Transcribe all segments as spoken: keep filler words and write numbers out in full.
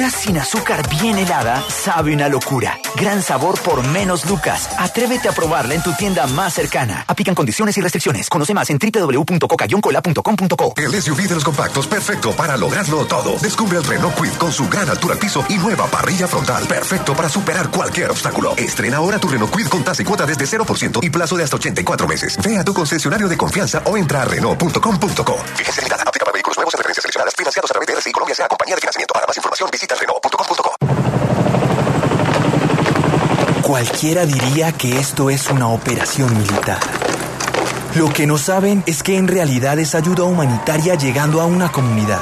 Coca-Cola sin azúcar bien helada sabe una locura. Gran sabor por menos lucas. Atrévete a probarla en tu tienda más cercana. Aplican condiciones y restricciones. Conoce más en doble u doble u doble u punto coca guion cola punto com punto co. El S U V de los compactos perfecto para lograrlo todo. Descubre el Renault Kwid con su gran altura al piso y nueva parrilla frontal. Perfecto para superar cualquier obstáculo. Estrena ahora tu Renault Kwid con tasa y cuota desde cero por ciento y plazo de hasta ochenta y cuatro meses. Ve a tu concesionario de confianza o entra a renault punto com punto co. Fíjese limitada. Aplica para vehículos nuevos en referencias seleccionadas. Financiados a través de R C I Colombia S A. Compañía de financiamiento. Para más información visita renault punto com punto co. Cualquiera diría que esto es una operación militar. Lo que no saben es que en realidad es ayuda humanitaria llegando a una comunidad.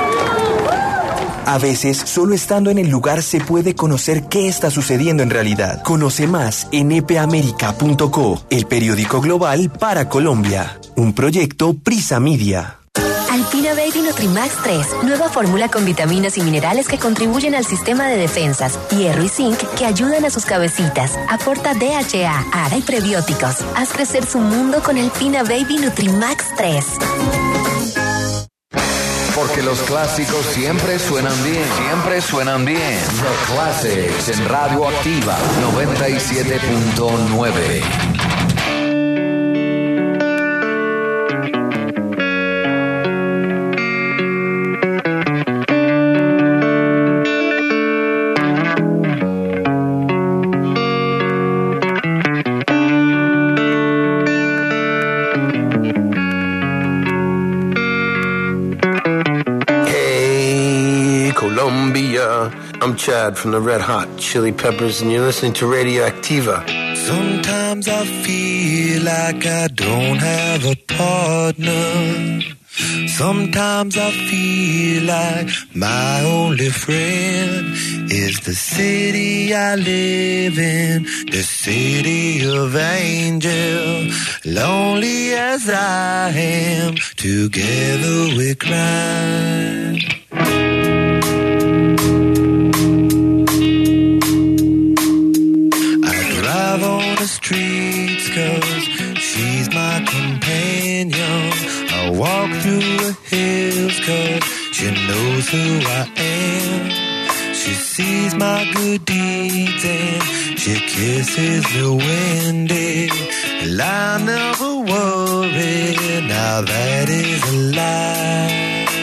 A veces, solo estando en el lugar se puede conocer qué está sucediendo en realidad. Conoce más en e p america punto co, el periódico global para Colombia. Un proyecto Prisa Media. Alpina Baby Nutrimax tres, nueva fórmula con vitaminas y minerales que contribuyen al sistema de defensas, hierro y zinc que ayudan a sus cabecitas, aporta D H A, A D A y prebióticos. Haz crecer su mundo con Alpina Baby Nutrimax tres. Porque los clásicos siempre suenan bien, siempre suenan bien. The Classics en Radio Activa noventa y siete punto nueve. I'm Chad from the Red Hot Chili Peppers, and you're listening to Radioactiva. Sometimes I feel like I don't have a partner. Sometimes I feel like my only friend is the city I live in, the city of angels. Lonely as I am, together we cry. Streets, cause she's my companion. I walk through the hills, cause she knows who I am. She sees my good deeds and she kisses me windy. And I never worry, now that is a lie.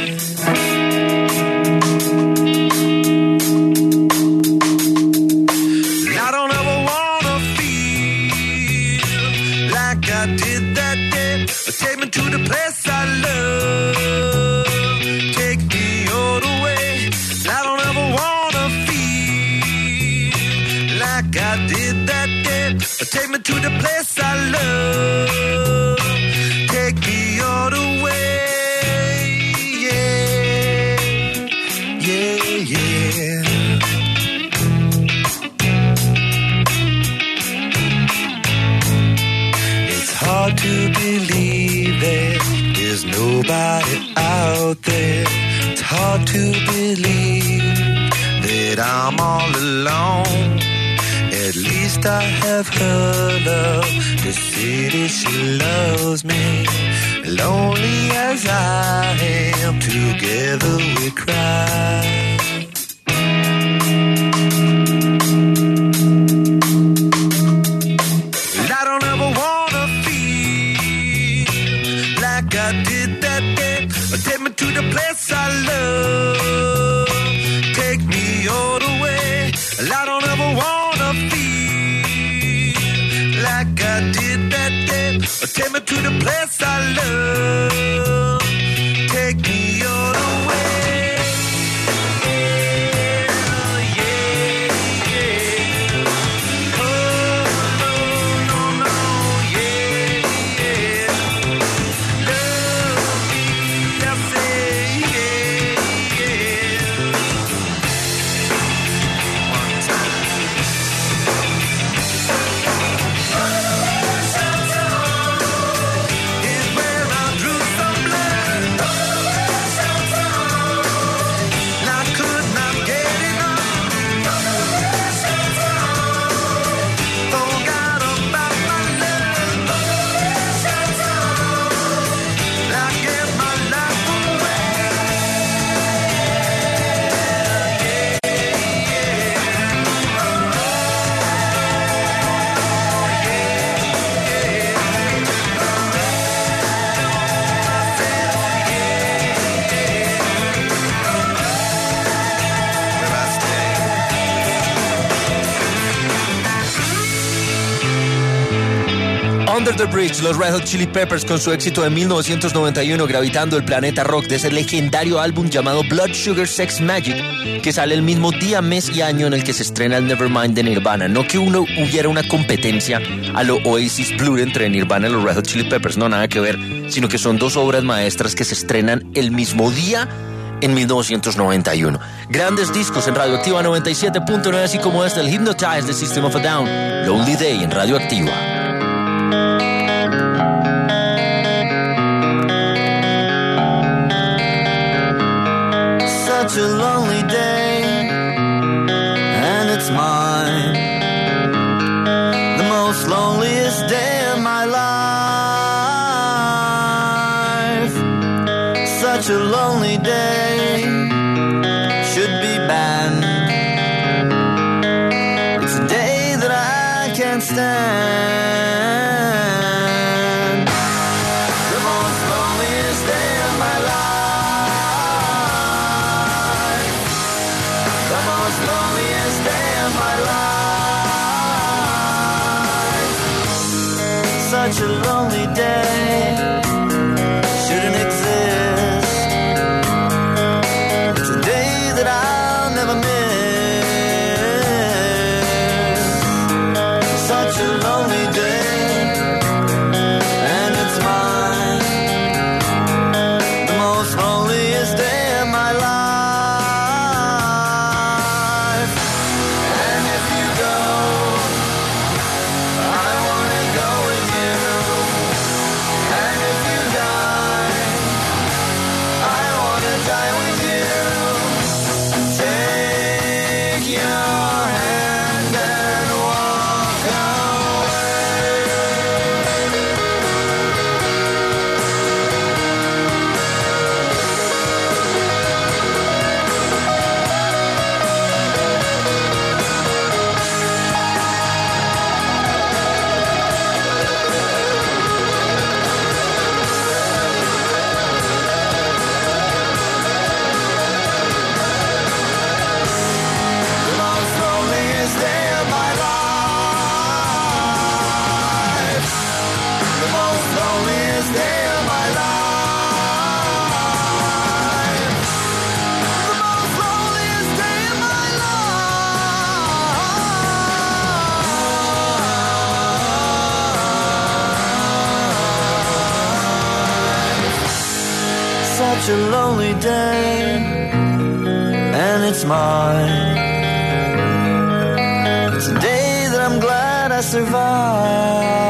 Take me to the place I love. Take me all the way. I don't ever wanna feel like I did that day. Take me to the place I love. Take me all the way. Yeah, yeah, yeah. It's hard to believe there's nobody out there. It's hard to believe that I'm all alone. At least I have her love. The city, she loves me. Lonely as I am, together we cry. I did that day. Take me to the place I love. Take me all the way. I don't ever wanna feel like I did that day. Take me to the place I love. Take me all the way. Is where I drew some blood. Under the Bridge, los Red Hot Chili Peppers con su éxito de mil novecientos noventa y uno gravitando el planeta rock de ese legendario álbum llamado Blood Sugar Sex Magic, que sale el mismo día, mes y año en el que se estrena el Nevermind de Nirvana. No que uno hubiera una competencia a lo Oasis Blur entre Nirvana y los Red Hot Chili Peppers, no, nada que ver, sino que son dos obras maestras que se estrenan el mismo día en mil novecientos noventa y uno. Grandes discos en Radioactiva noventa y siete punto nueve, así como este, el Hypnotize de System of a Down, Lonely Day en Radioactiva. Such a lonely day, and it's mine, the most loneliest day of my life. Such a lonely day should be banned. It's a day that I can't stand. The most loneliest day of my life. The most loneliest day of my life. Such a lonely day shouldn't exist. It's a day that I'll never miss. Such a lonely day, and it's mine, the most loneliest day of my life. And if you go, I wanna go with you. And if you die, I wanna die with you. Take your hand and walk away. The most loneliest day of my life. The most loneliest day of my life. The most loneliest day of my life. Such a lonely day, and it's mine. It's a day that I'm glad I survived.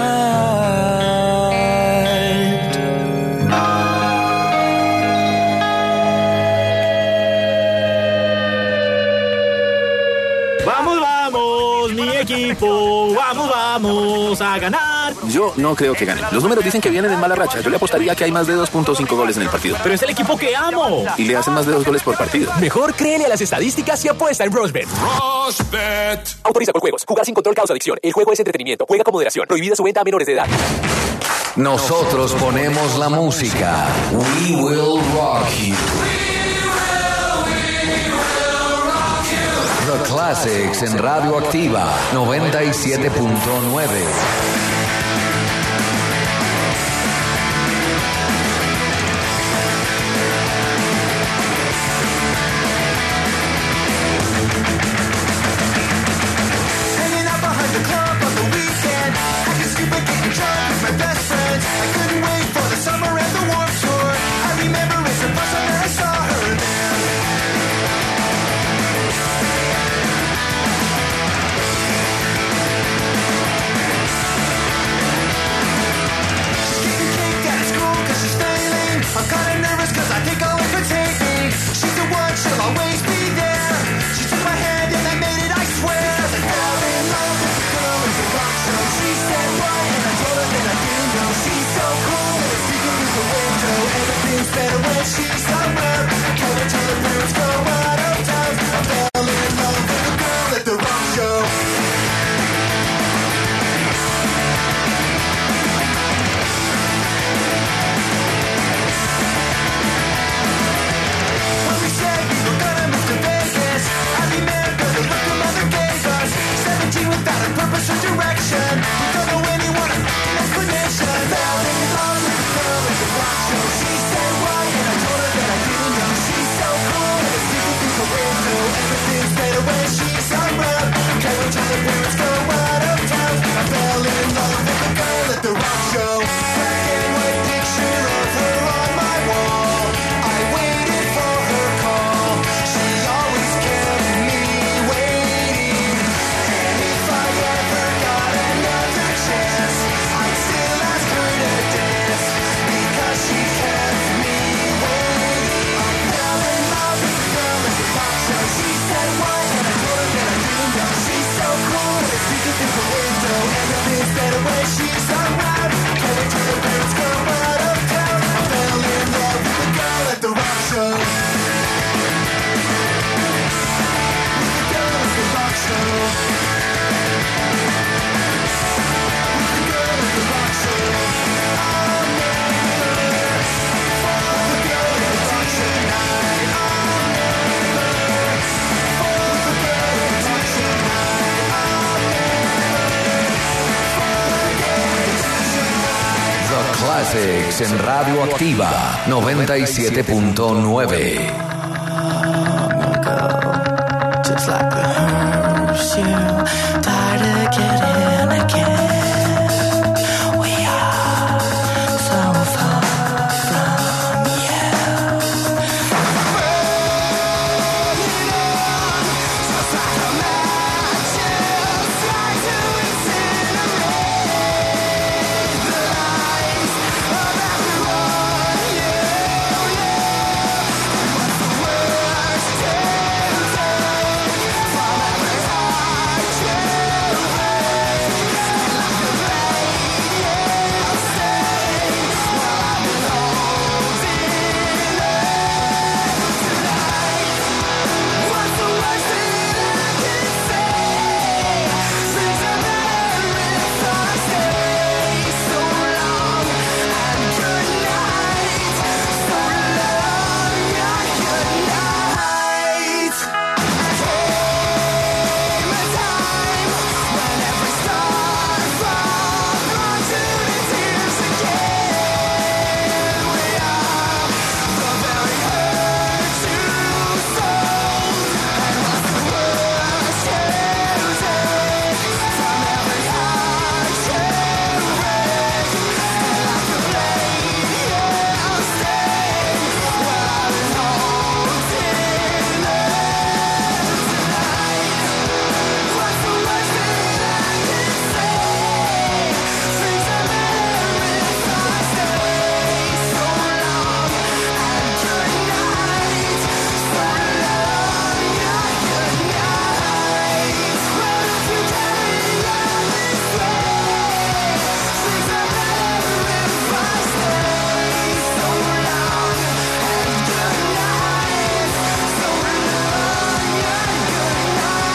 Vamos, vamos, mi equipo, vamos, vamos a ganar. Yo no creo que gane. Los números dicen que vienen en mala racha. Yo le apostaría que hay más de dos punto cinco goles en el partido. Pero es el equipo que amo. Y le hacen más de dos goles por partido. Mejor créele a las estadísticas y apuesta en Rosbet. Rosbet. Autoriza por juegos. Jugar sin control causa adicción. El juego es entretenimiento. Juega con moderación. Prohibida su venta a menores de edad. Nosotros ponemos la música. We will rock you. The Classics en Radioactiva noventa y siete punto nueve. Hanging out behind the club on the weekend, acting stupid, getting drunk with my best friends. I couldn't wait for the summer and the Warped Tour. I remember it's the first time that I saw her there. Classics en Radioactiva noventa y siete punto nueve. Just like the herbs you die to get in again. We are so far from you. Burning on, just like a matches, try to incinerate the lives of everyone you know. What's the worst to take from every heart you break? Like the radio stays while I've been holding it tonight. What's the worst that I can say? Things are better if I stay. So long and good night. So long and good night. Came a time when every star falls onto the tears again. We are the very hurt you sold. And what's the worst you take from every heart you break? And like the blade you'll stay while I've been holding it tonight. What's the worst that I can say? Things are better if I stay. So long and good night. So long and good night. Well, if you carry on this way, things are better if I stay. So long and good night. So long and good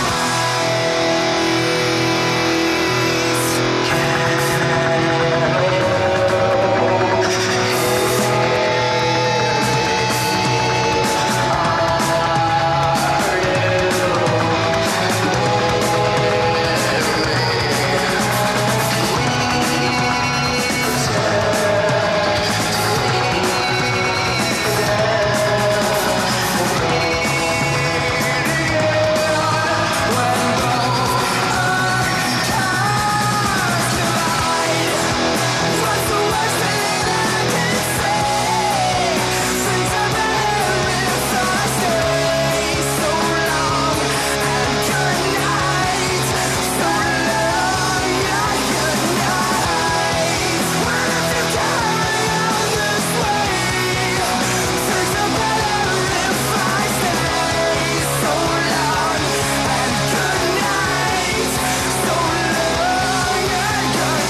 What's the worst that I can say? Things are better if I stay. So long and good night. So long and good night. Well, if you carry on this way, things are better if I stay. So long and good night. So long and good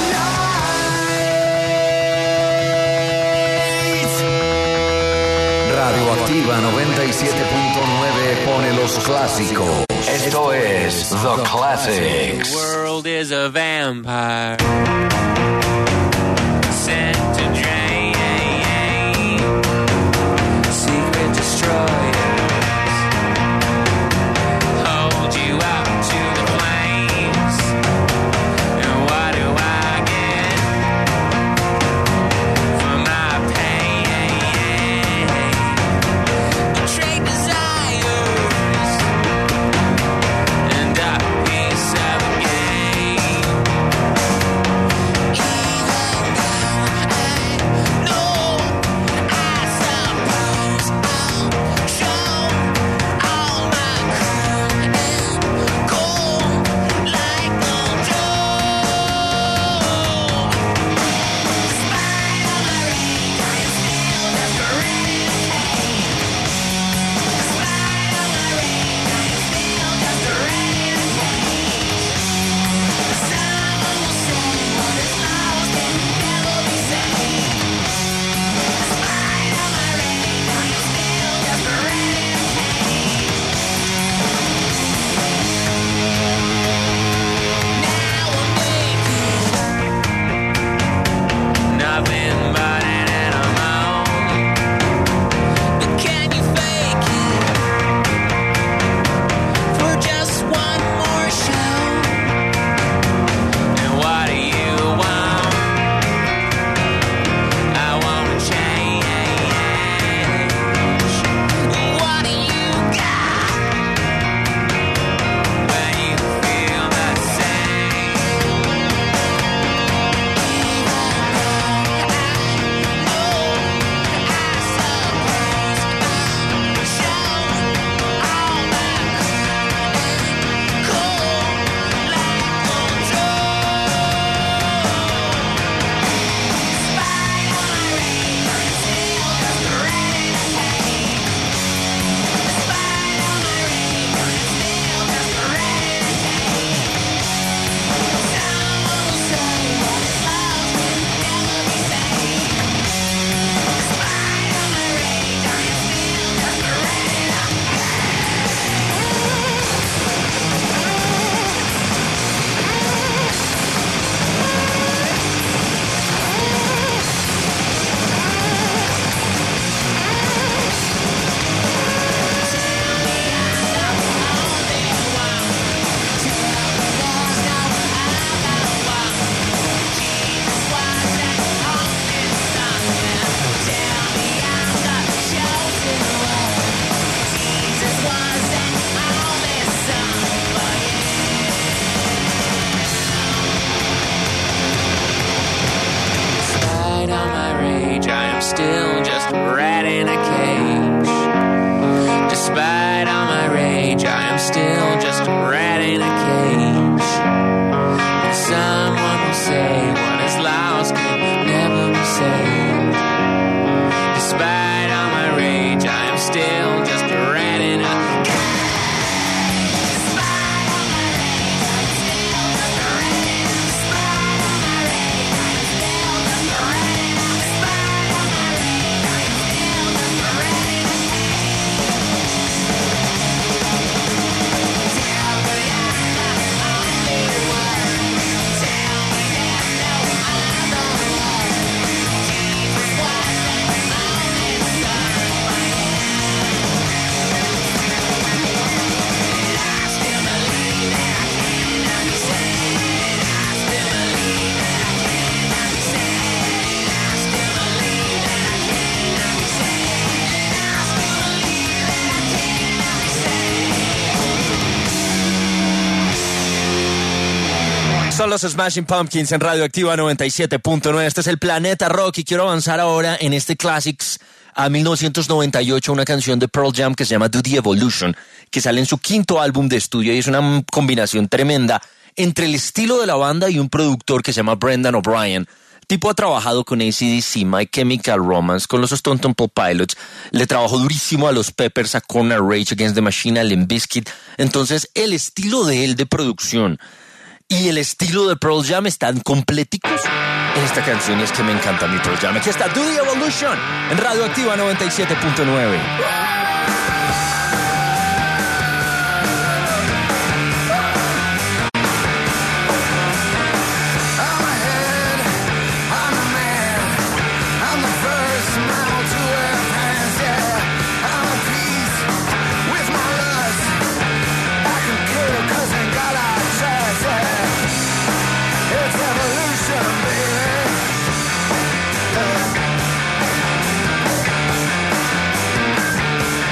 night. Radioactiva noventa y siete punto nueve pone los clásicos. Esto es The Classics. The world is a vampire sent to drain secret destroyers. Hold you out to the flames. And what do I get for my pain? Betrayed desires and a piece of a game. Even though I know, I suppose I'll try. still just a rat in a cage. Despite all my rage, I am still just a rat in a cage. And someone will say what is lost can never be saved. Despite all my rage, I am still just a rat in a cage. Son los Smashing Pumpkins en Radioactiva noventa y siete punto nueve. Este es el Planeta Rock y quiero avanzar ahora en este Classics a mil novecientos noventa y ocho, una canción de Pearl Jam que se llama Do the Evolution, que sale en su quinto álbum de estudio y es una combinación tremenda entre el estilo de la banda y un productor que se llama Brendan O'Brien. El tipo ha trabajado con A C D C, My Chemical Romance, con los Stone Temple Pilots, le trabajó durísimo a los Peppers, a Corner Rage Against the Machine, a Limp Bizkit. Entonces el estilo de él de producción y el estilo de Pearl Jam están completicos en esta canción y es que me encanta mi Pearl Jam. Aquí está Do the Evolution en Radioactiva noventa y siete punto nueve. Evolution, baby.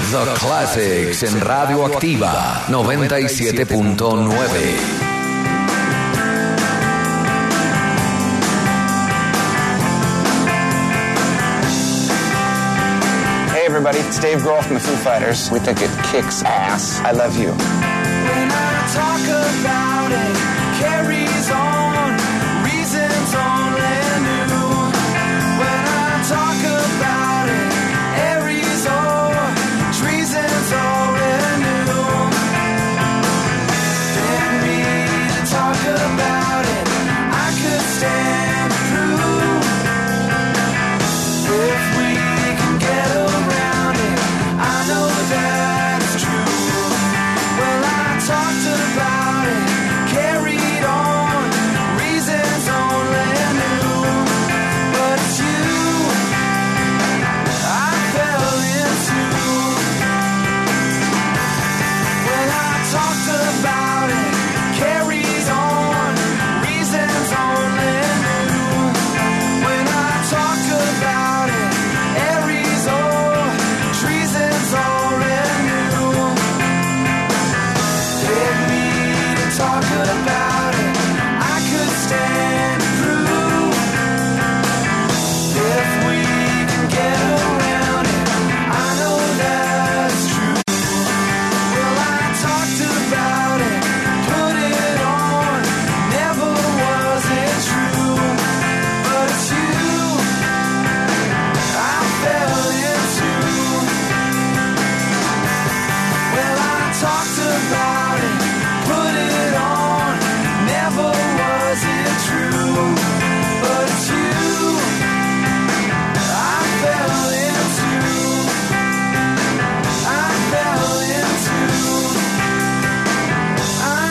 The Classics en Radioactiva noventa y siete punto nueve. Hey everybody, it's Dave Grohl from the Foo Fighters. We think it kicks ass. I love you. When I talk about it, carries on, reasons only new. When I talk about it, Aries or treason's already new. Get me to talk about it, I could stand through. If we can get around it, I know that it's true. Well, I talked about it, carried on, reasons only new. But it's you I fell into. Well, I talked about it, carries on, reasons only new. When I talk about it, Aries or treason's already new. Get me to talk about it, I could stand through. If we can get around it, I know that's true. Well, I talked about it, put it on, never was it true. But it's you I fell into. Well, I talked about it, put it on, never was it true. But it's you I fell into. I fell into. I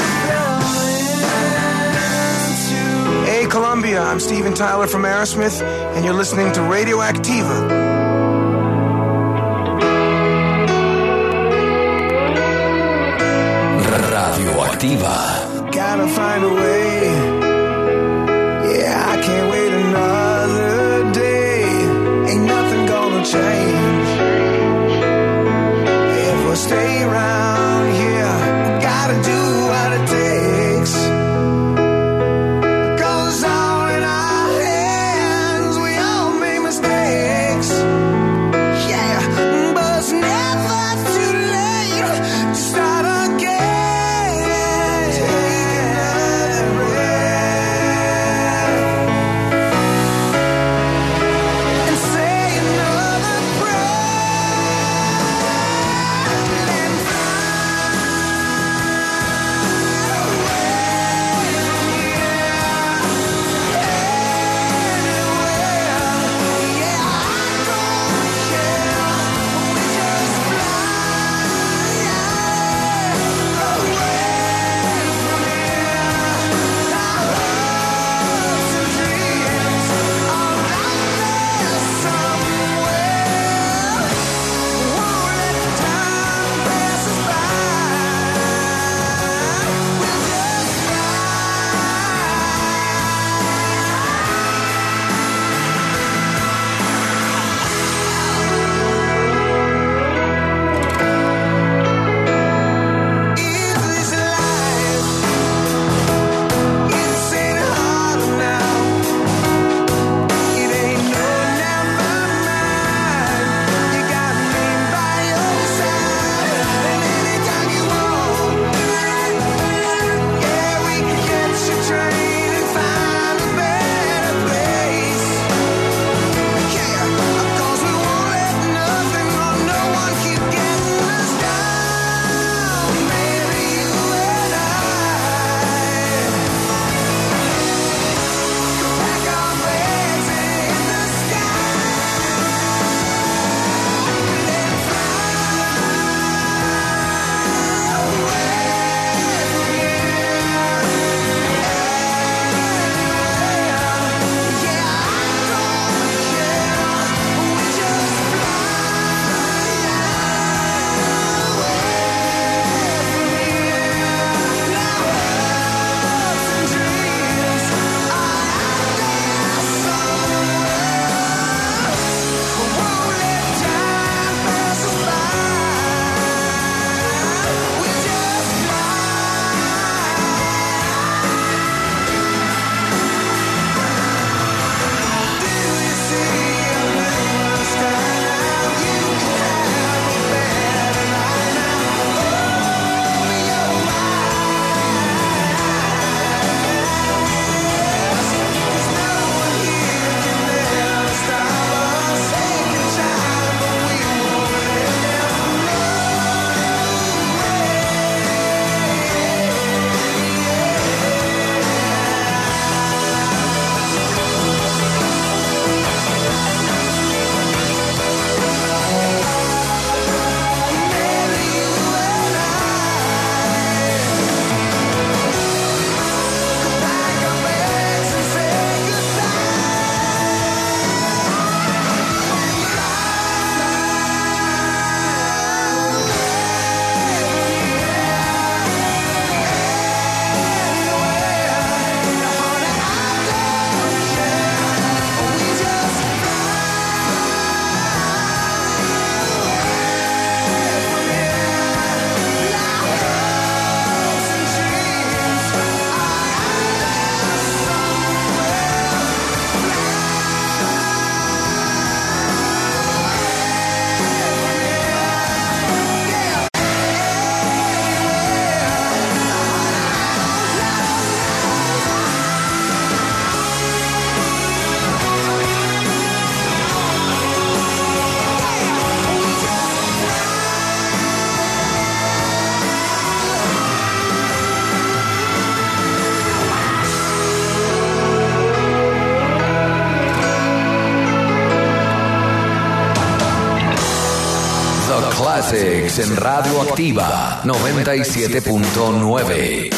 fell into. Hey, Columbia, I'm Steven Tyler from Aerosmith, and you're listening to Radioactiva. Radioactiva. Gotta find a way. Yeah, I can't wait another day. Ain't nothing gonna change. If we stay around here, we gotta do what it takes. 'Cause it's all in our hands. We all make mistakes. Yeah, but it's never too late to start again. And say another prayer. The Classics en Radioactiva noventa y siete punto nueve.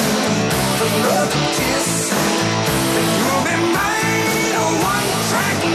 Another kiss, and you'll be mine. One track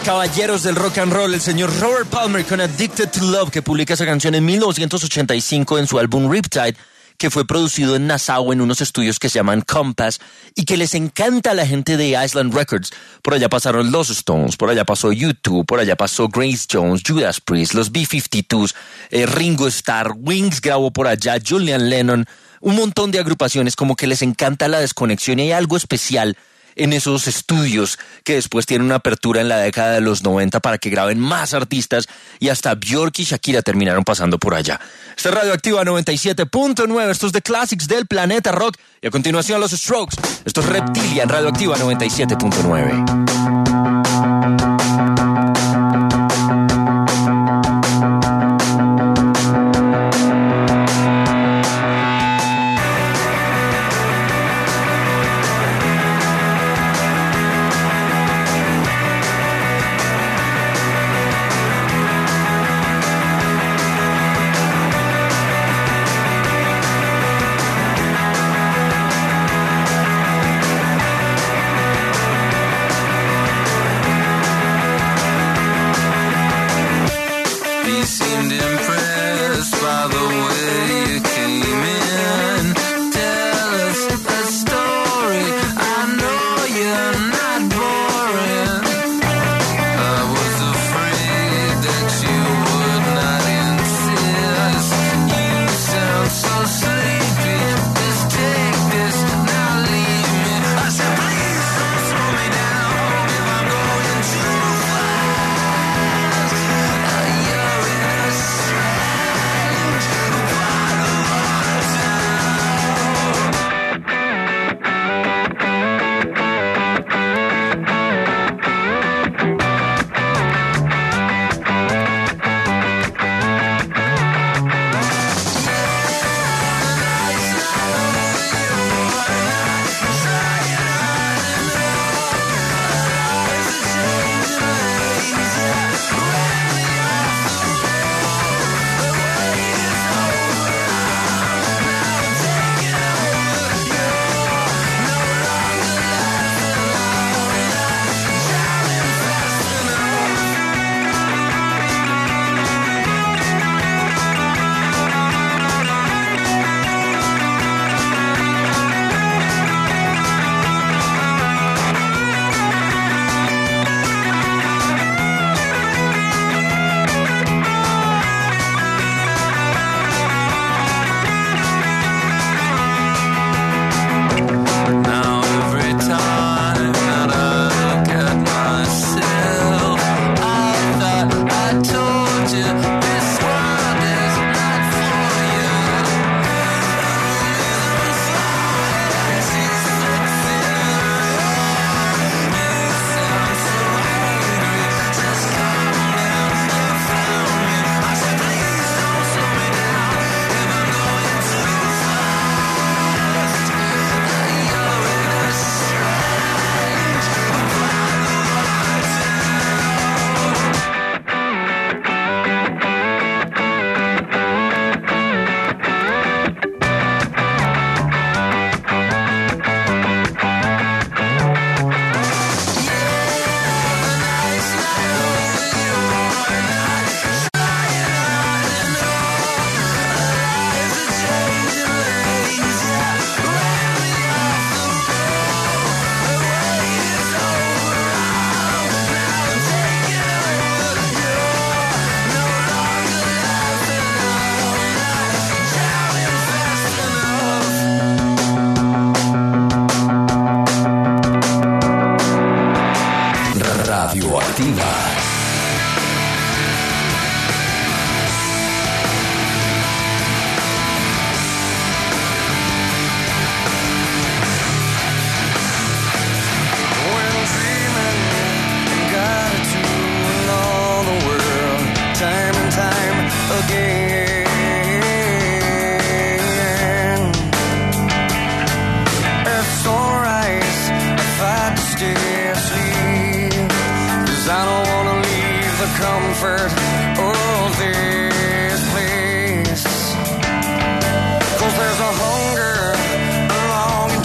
caballeros del rock and roll, el señor Robert Palmer con Addicted to Love, que publica esa canción en mil novecientos ochenta y cinco en su álbum Riptide, que fue producido en Nassau en unos estudios que se llaman Compass y que les encanta a la gente de Island Records. Por allá pasaron los Stones, por allá pasó U dos, por allá pasó Grace Jones, Judas Priest, los B cincuenta y dos, eh, Ringo Starr, Wings grabó por allá, Julian Lennon, un montón de agrupaciones, como que les encanta la desconexión y hay algo especial en esos estudios que después tienen una apertura en la década de los noventa para que graben más artistas y hasta Björk y Shakira terminaron pasando por allá. Esta es Radioactiva noventa y siete punto nueve, estos The Classics del Planeta Rock y a continuación los Strokes. Esto es Reptilia en Radioactiva noventa y siete punto nueve.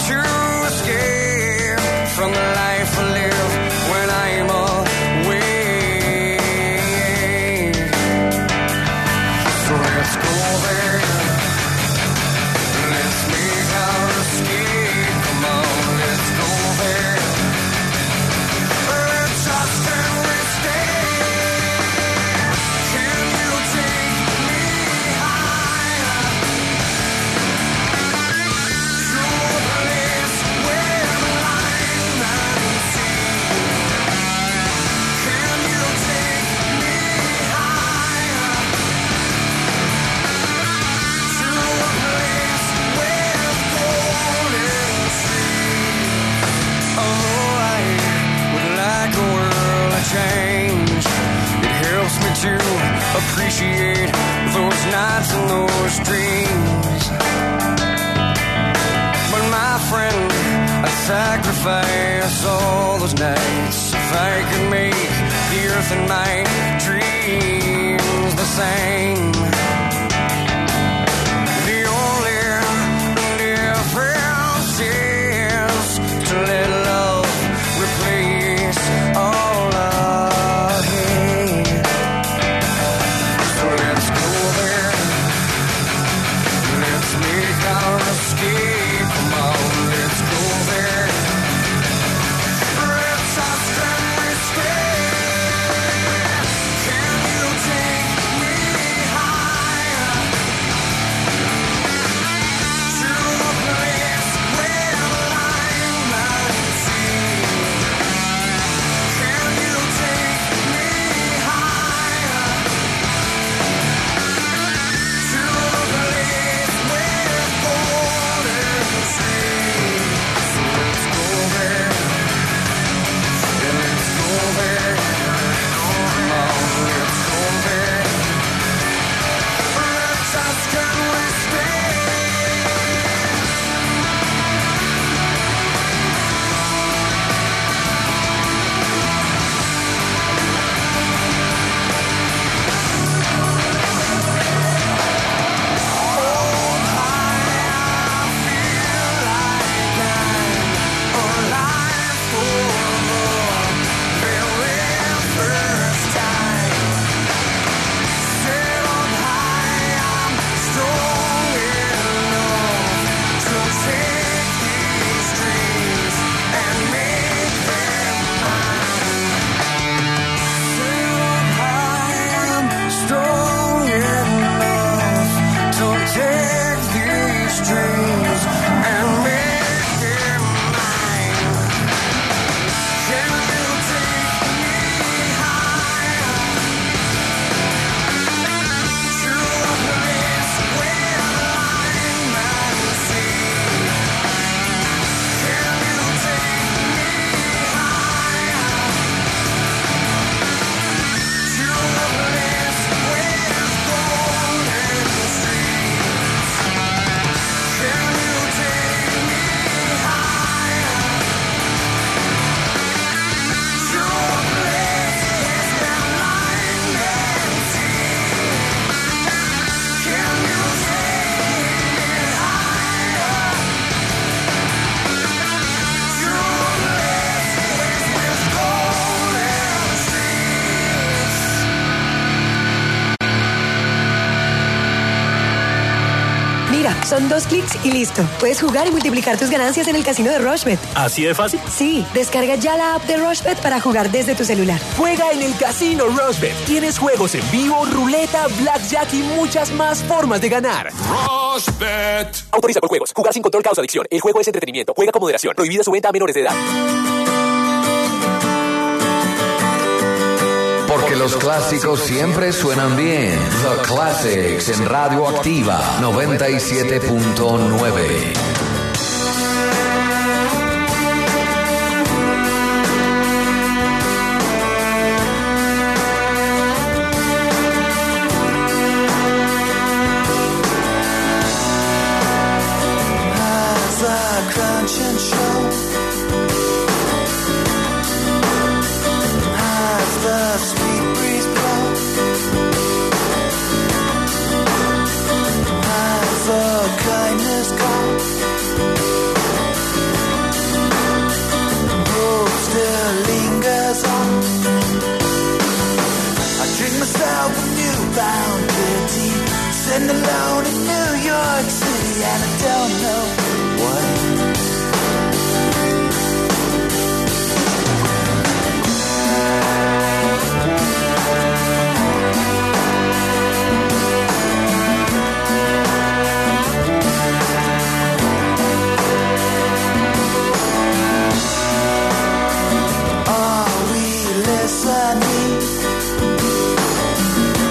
From the life I live when I'm away. to appreciate those nights and those dreams. But my friend, I'd sacrifice all those nights if I could make the earth and my dreams the same. The only difference is to let love replace all our hate. So let's go there. Let's make our escape. Come on, let's go there. Let's trust and we stay. Can you take me higher to a place where light might see? Can you take me higher to a place where golden streams? So let's go there. Yeah, let's go there. Come on, let's go there. Let's ask and we stay. Mira, son dos clics y listo. Puedes jugar y multiplicar tus ganancias en el casino de Rushbet. ¿Así de fácil? Sí, descarga ya la app de Rushbet para jugar desde tu celular. Juega en el casino Rushbet. Tienes juegos en vivo, ruleta, blackjack y muchas más formas de ganar. Rushbet. Autoriza por juegos. Jugar sin control causa adicción. El juego es entretenimiento. Juega con moderación. Prohibida su venta a menores de edad. Porque los clásicos siempre suenan bien. The Classics en Radio Activa noventa y siete punto nueve. As I crunch and show, as the sweet breeze blows, as the kindness goes, hope still lingers on. I drink myself a newfound pity, sitting alone in New York City, and I don't know why.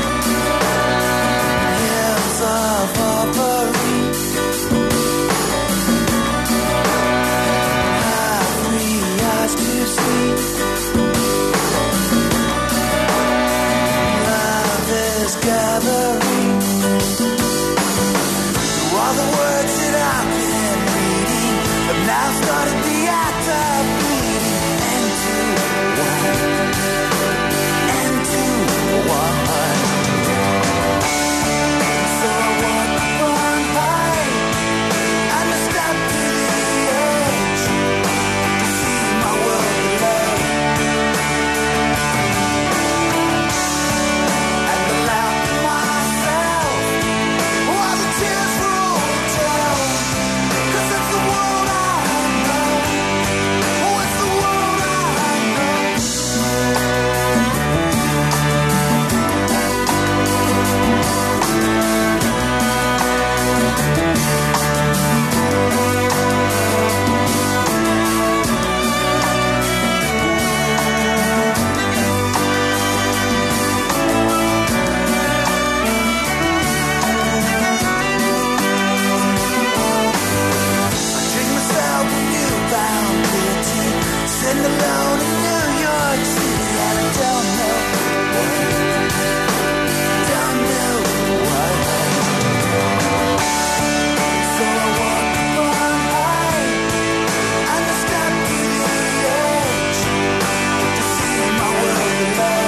Hymns of offering, is gathering. All the words that I've been reading have now started the act of bleeding into one, into one. So I walk one by and I step to the edge to see my world below. And I laugh to myself while the tears roll down. 'Cause it's the world I know. Oh, it's the world I drink myself a newfound pity, sitting alone in New York City, and I don't know what, don't know what. So I walk one by and I step to the edge to see my world below.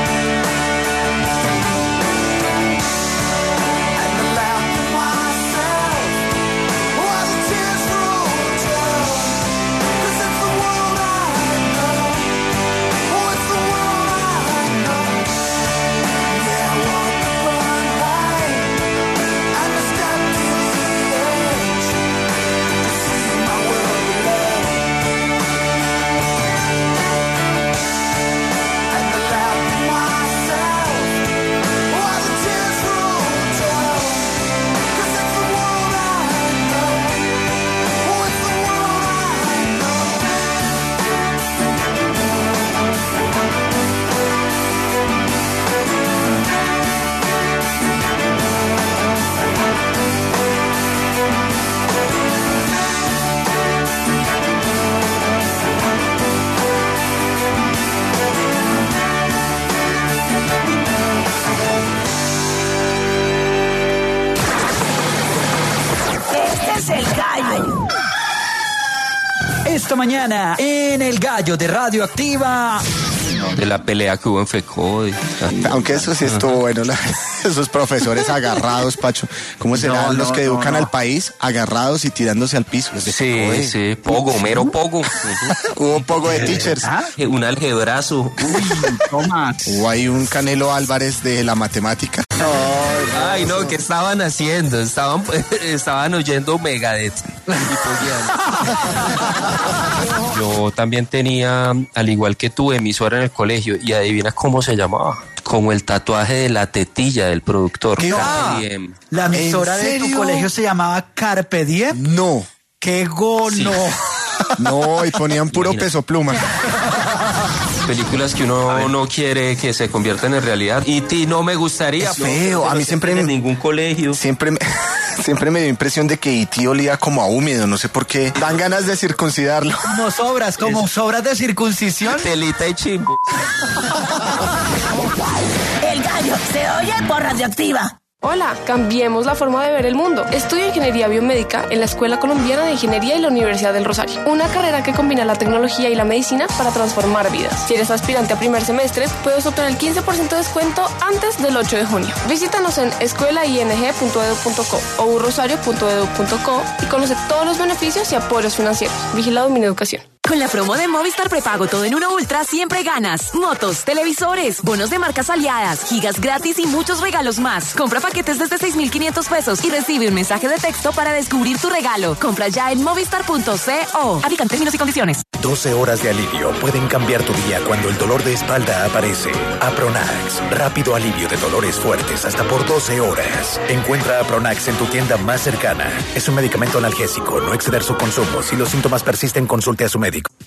And I laugh to myself while the tears roll down. 'Cause it's the world I know. Oh, it's the world I know. Yeah, I walk one by and I step to the edge to see my world below. And I laugh to myself while the tears roll down. 'Cause it's the world I know. Oh, it's the world I know. Este es el gallo. Esta mañana, en El Gallo de Radioactiva. De la pelea que hubo en FECODE. Aunque eso sí estuvo bueno, la- esos profesores agarrados, Pacho. ¿Cómo serán No, los no, que no, educan no. al país? Agarrados y tirándose al piso. Los de Sí, FECODE. sí, pogo, mero pogo. Hubo un poco de teachers. Un algebrazo. Toma. Hubo ahí un Canelo Álvarez de la matemática. Ay, no, ¿qué estaban haciendo? Estaban, estaban oyendo Megadeth. Yo también tenía, al igual que tú, emisora en el colegio. Y adivina cómo se llamaba. Como el tatuaje de la tetilla del productor. ¿Qué va? Carpe Diem. ¿La emisora ¿En de tu serio? colegio se llamaba Carpe Diem? No. ¡Qué gono! No, y ponían puro Imagínate. peso pluma. Películas que uno no quiere que se conviertan en realidad. Y ti no me gustaría. Es feo, a mí siempre en me- ningún colegio. Siempre me, siempre me dio impresión de que E T olía como a húmedo, no sé por qué. Dan ganas de circuncidarlo. Como sobras, como sobras de circuncisión. Telita y chimbo. El gallo se oye por Radioactiva. Hola, cambiemos la forma de ver el mundo. Estudio Ingeniería Biomédica en la Escuela Colombiana de Ingeniería y la Universidad del Rosario. Una carrera que combina la tecnología y la medicina para transformar vidas. Si eres aspirante a primer semestre, puedes obtener el quince por ciento de descuento antes del ocho de junio. Visítanos en escuela i n g punto e d u punto co o u rosario punto e d u punto co y conoce todos los beneficios y apoyos financieros. Vigilado Mineducación. Con la promo de Movistar Prepago Todo en Uno Ultra siempre ganas. Motos, televisores, bonos de marcas aliadas, gigas gratis y muchos regalos más. Compra paquetes desde seis mil quinientos pesos y recibe un mensaje de texto para descubrir tu regalo. Compra ya en movistar punto co. Aplican términos y condiciones. doce horas de alivio pueden cambiar tu día cuando el dolor de espalda aparece. Apronax, rápido alivio de dolores fuertes hasta por doce horas. Encuentra Apronax en tu tienda más cercana. Es un medicamento analgésico, no exceder su consumo. Si los síntomas persisten, consulte a su médico.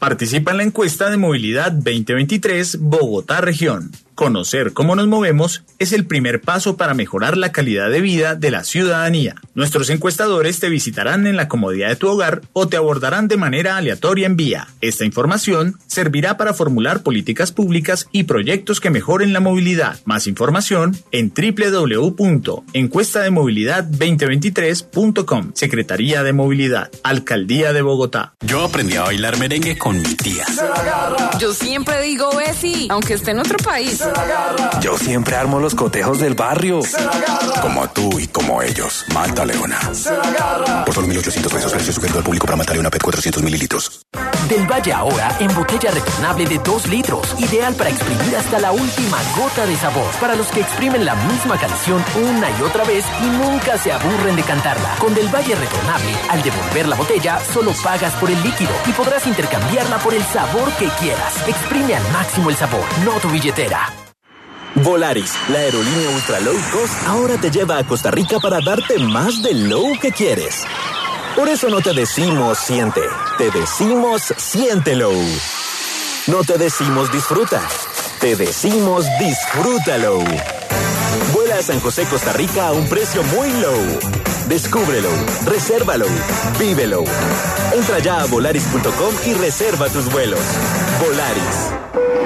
Participa en la encuesta de movilidad veinte veintitrés Bogotá Región. Conocer cómo nos movemos es el primer paso para mejorar la calidad de vida de la ciudadanía. Nuestros encuestadores te visitarán en la comodidad de tu hogar o te abordarán de manera aleatoria en vía. Esta información servirá para formular políticas públicas y proyectos que mejoren la movilidad. Más información en doble u doble u doble u punto encuesta de movilidad veinte veintitrés punto com. Secretaría de Movilidad, Alcaldía de Bogotá. Yo aprendí a bailar merengue con mi tía. Yo siempre digo Bessie, aunque esté en otro país. Yo siempre armo los cotejos del barrio. Como tú y como ellos. Malta Leona. Por solo mil ochocientos pesos, precio sugerido al público para Malta Leona P E T cuatrocientos mililitros. Del Valle ahora en botella retornable de dos litros. Ideal para exprimir hasta la última gota de sabor. Para los que exprimen la misma canción una y otra vez y nunca se aburren de cantarla. Con Del Valle retornable, al devolver la botella, solo pagas por el líquido y podrás intercambiarla por el sabor que quieras. Exprime al máximo el sabor, no tu billetera. Volaris, la aerolínea ultra low cost, ahora te lleva a Costa Rica para darte más del low que quieres. Por eso no te decimos siente, te decimos siéntelo. No te decimos disfruta, te decimos disfrútalo. Vuela a San José, Costa Rica a un precio muy low. Descúbrelo, resérvalo, vívelo. Entra ya a volaris punto com y reserva tus vuelos. Volaris.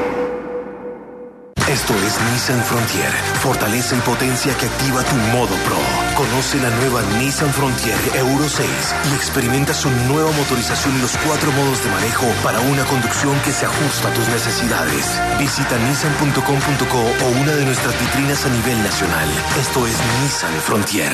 Esto es Nissan Frontier. Fortaleza y potencia que activa tu modo Pro. Conoce la nueva Nissan Frontier Euro seis y experimenta su nueva motorización y los cuatro modos de manejo para una conducción que se ajusta a tus necesidades. Visita nissan punto com punto co o una de nuestras vitrinas a nivel nacional. Esto es Nissan Frontier.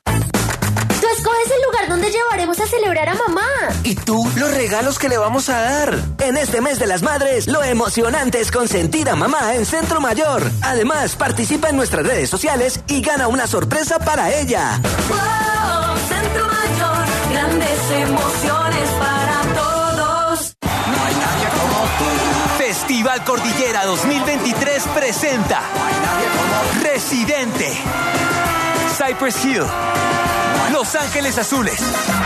Tú escoges el lugar donde llevaremos a celebrar a mamá. ¿Y tú? Los regalos que le vamos a dar. En este mes de las madres, lo emocionante es consentir a mamá en Centro Mayor. Además, participa en nuestras redes sociales y gana una sorpresa para ella. Wow, Centro Mayor, grandes emociones para todos. No hay nadie como tú. Festival Cordillera dos mil veintitrés presenta No hay nadie como tú. Residente, Cypress Hill, Los Ángeles Azules,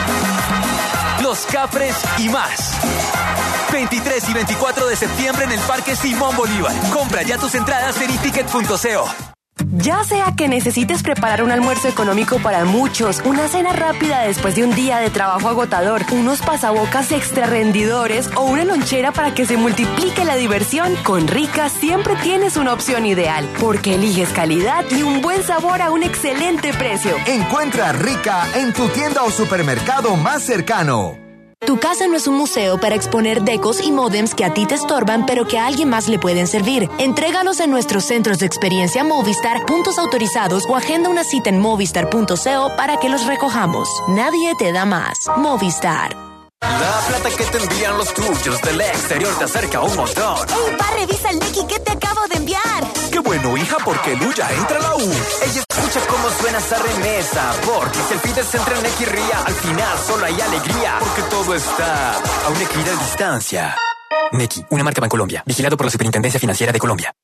Los Capres y más. veintitrés y veinticuatro de septiembre en el Parque Simón Bolívar. Compra ya tus entradas en iticket punto co. Ya sea que necesites preparar un almuerzo económico para muchos, una cena rápida después de un día de trabajo agotador, unos pasabocas extra rendidores o una lonchera para que se multiplique la diversión, con Rica siempre tienes una opción ideal, porque eliges calidad y un buen sabor a un excelente precio. Encuentra Rica en tu tienda o supermercado más cercano. Tu casa no es un museo para exponer decos y módems que a ti te estorban, pero que a alguien más le pueden servir. Entrégalos en nuestros centros de experiencia Movistar, puntos autorizados o agenda una cita en movistar punto co para que los recojamos. Nadie te da más. Movistar. La plata que te envían los tuyos del exterior te acerca un montón. Ey, pa, revisa el Nequi que te acabo de enviar. Qué bueno, hija, porque Luya entra a la U. Ella escucha cómo suena esa remesa, porque si el Fides entra en Nequi Ría, al final solo hay alegría, porque todo está a una equidad distancia. Nequi, una marca Bancolombia, vigilado por la Superintendencia Financiera de Colombia.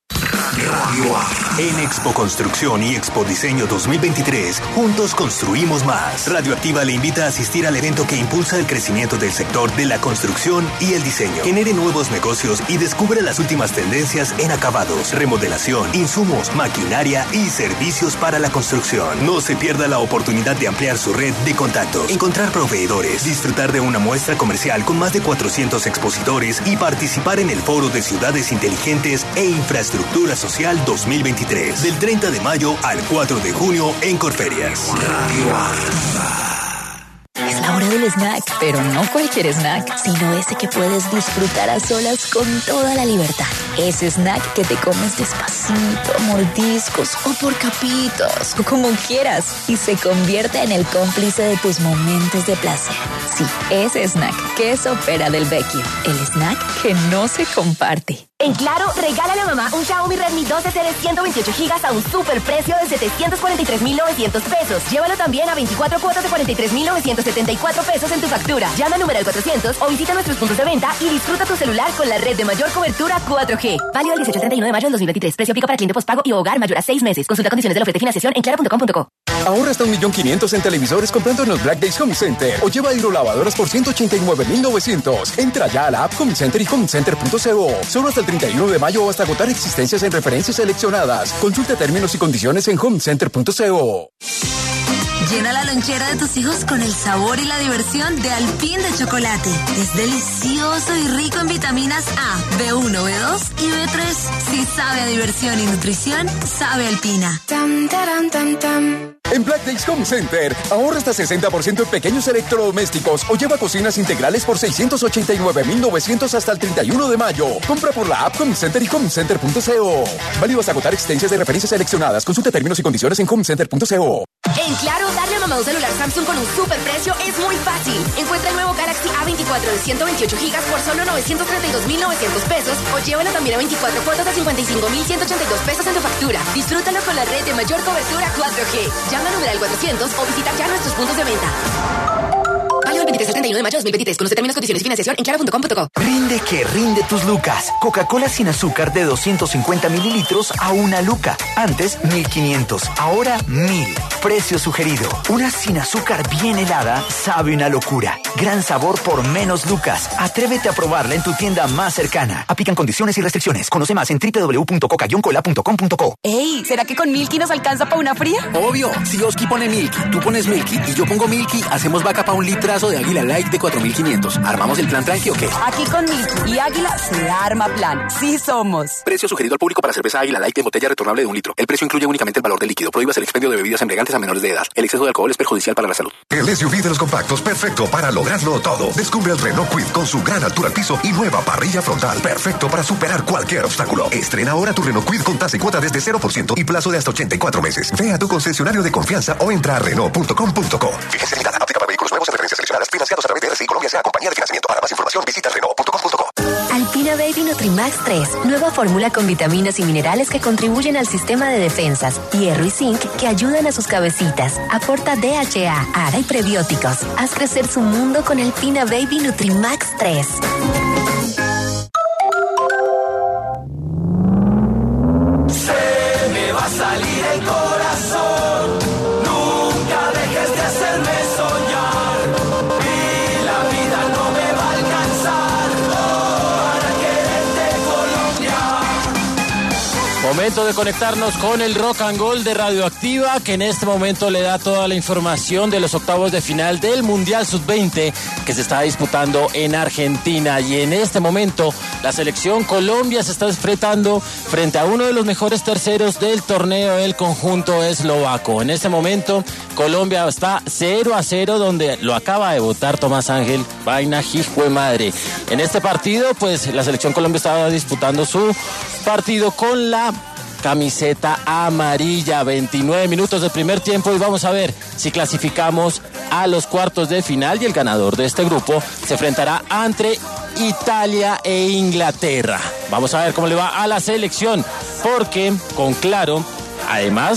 En Expo Construcción y Expo Diseño dos mil veintitrés, juntos construimos más. Radioactiva le invita a asistir al evento que impulsa el crecimiento del sector de la construcción y el diseño. Genere nuevos negocios y descubre las últimas tendencias en acabados, remodelación, insumos, maquinaria y servicios para la construcción. No se pierda la oportunidad de ampliar su red de contactos, encontrar proveedores, disfrutar de una muestra comercial con más de cuatrocientos expositores y participar en el Foro de Ciudades Inteligentes e Infraestructura Social dos mil veintitrés, del treinta de mayo al cuatro de junio en Corferias. Es la hora del snack, pero no cualquier snack, sino ese que puedes disfrutar a solas con toda la libertad. Ese snack que te comes despacito, a mordiscos o por capitos, o como quieras, y se convierte en el cómplice de tus momentos de placer. Sí, ese snack, Queso Pera del Vecchio, el snack que no se comparte. En Claro, regálale a mamá un Xiaomi Redmi doce C de ciento veintiocho gigas a un super precio de setecientos cuarenta y tres mil novecientos pesos. Llévalo también a veinticuatro cuotas de cuarenta y tres mil novecientos setenta y cuatro pesos en tu factura. Llama al numeral cuatrocientos o visita nuestros puntos de venta y disfruta tu celular con la red de mayor cobertura cuatro G. Válido el dieciocho al treinta y uno de mayo del dos mil veintitrés. Precio aplica para cliente postpago y hogar mayor a seis meses. Consulta condiciones de la oferta y financiación en claro punto com punto co. Ahorra hasta un millón quinientos en televisores comprando en los Black Days Home Center o lleva hidrolavadoras por ciento ochenta y nueve mil novecientos. Entra ya a la app Home Center y homecenter punto co. Solo hasta el treinta y uno de mayo o hasta agotar existencias en referencias seleccionadas. Consulta términos y condiciones en homecenter punto co. Llena la lonchera de tus hijos con el sabor y la diversión de Alpine de chocolate. Es delicioso y rico en vitaminas A, B uno, B dos y B tres. Si sabe a diversión y nutrición, sabe Alpina. Tam, taram, tam, tam. En Black Days Home Center, ahorra hasta sesenta por ciento en pequeños electrodomésticos o lleva cocinas integrales por seiscientos ochenta y nueve mil novecientos hasta el treinta y uno de mayo. Compra por la app Home Center y homecenter punto co. Válido hasta agotar existencias de referencias seleccionadas. Consulta términos y condiciones en homecenter punto co. En Claro, darle a mamá un celular Samsung con un super precio es muy fácil. Encuentra el nuevo Galaxy A veinticuatro de ciento veintiocho gigas por solo novecientos treinta y dos mil novecientos pesos o llévalo también a veinticuatro cuotas de cincuenta y cinco mil ciento ochenta y dos pesos en tu factura. Disfrútalo con la red de mayor cobertura cuatro G. Llama al numeral cuatrocientos o visita ya nuestros puntos de venta. Válido el veintitrés al treinta y uno de mayo de dos mil veintitrés. Conoce términos, condiciones y financiación en claro punto com punto co. Rinde que rinde tus lucas. Coca-Cola sin azúcar de doscientos cincuenta mililitros a una luca. Antes mil quinientos, ahora mil. Precio sugerido. Una sin azúcar bien helada sabe una locura. Gran sabor por menos lucas. Atrévete a probarla en tu tienda más cercana. Aplican condiciones y restricciones. Conoce más en doble u doble u doble u punto coca guion cola punto com punto co. Ey, ¿será que con Milky nos alcanza para una fría? Obvio, si Oski pone Milky, tú pones Milky y yo pongo Milky, hacemos vaca para un litrazo de Águila Light de cuatro mil quinientos. ¿Armamos el plan tranqui o qué? Aquí con Milky y Águila se arma plan. Sí somos. Precio sugerido al público para cerveza Águila Light en botella retornable de un litro. El precio incluye únicamente el valor del líquido. Prohíbas el expendio de bebidas embriagantes a menores de edad. El exceso de alcohol es perjudicial para la salud. El S U V de los compactos perfecto para lograrlo todo. Descubre el Renault Kwid con su gran altura al piso y nueva parrilla frontal. Perfecto para superar cualquier obstáculo. Estrena ahora tu Renault Kwid con tasa y cuota desde cero por ciento y plazo de hasta ochenta y cuatro meses. Ve a tu concesionario de confianza o entra a renault punto com punto co. Fíjese limitada. Aplica para vehículos nuevos en referencias seleccionadas financiados a través de R C I Colombia sea compañía de financiamiento. Para más información visita renault punto com punto co. Alpina Baby Nutrimax tres, nueva fórmula con vitaminas y minerales que contribuyen al sistema de defensas, hierro y zinc que ayudan a sus cabecitas, aporta D H A, A D A y prebióticos. Haz crecer su mundo con Alpina Baby Nutrimax tres. Se me va a salir el corazón, nunca dejes de hacerme soñar y la vida no me va a alcanzar para quererte Colombia. Momento de conectarnos con el Rock and Roll de Radioactiva, que en este momento le da toda la información de los octavos de final del Mundial sub veinte que se está disputando en Argentina. Y en este momento la selección Colombia se está enfrentando frente a uno de los mejores terceros del torneo, el conjunto eslovaco. En este momento Colombia está cero a cero, donde lo acaba de votar Tomás Ángel. Vaina hijo de madre. En este partido, pues la selección Colombia estaba disputando su partido con la camiseta amarilla. veintinueve minutos del primer tiempo y vamos a ver si clasificamos a los cuartos de final, y el ganador de este grupo se enfrentará entre Italia e Inglaterra. Vamos a ver cómo le va a la selección, porque con Claro, además